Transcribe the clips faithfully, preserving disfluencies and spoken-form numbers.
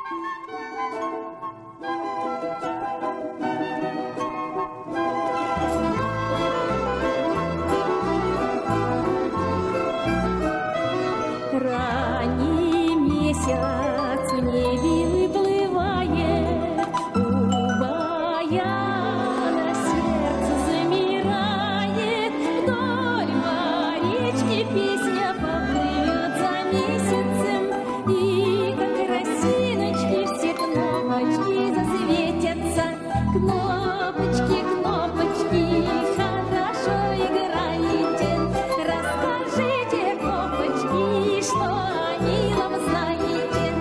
Ранний месяц в небе выплывает, у баяна сердце замирает, вдоль по речке песня поплывет за месяцем, и как росиночки все кнопочки засветятся. Кнопочки, кнопочки, хорошо играете, расскажите, кнопочки, что о милом знаете.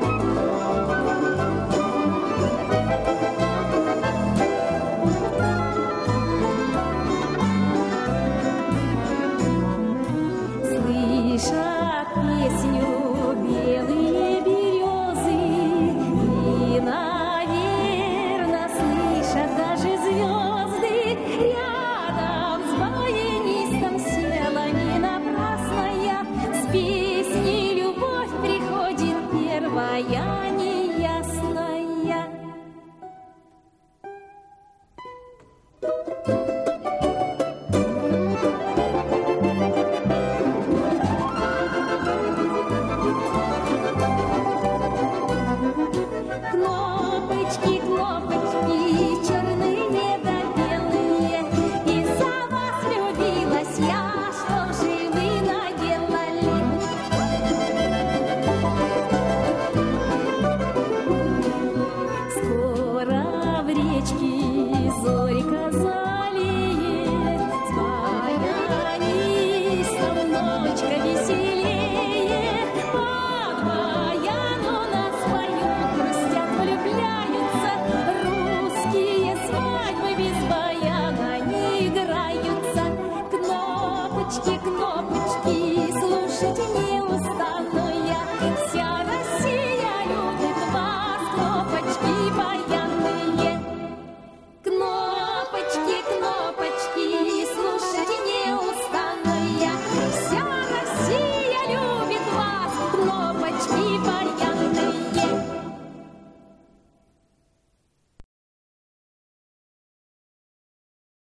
Слышат песню белые березы, и, наверно, слышат даже звезды. Рядом с баянистом села не напрасно я, с песней любовь приходит первая неясная. Кнопочки, кнопочки, черные да белые, из-за вас влюбилась я, что же вы наделали? Скоро в речке зорька залеет, с баянистом ночка веселее, под баяну нас поют, грустят, влюбляются, русские свадьбы без баяна не играются. Кнопочки,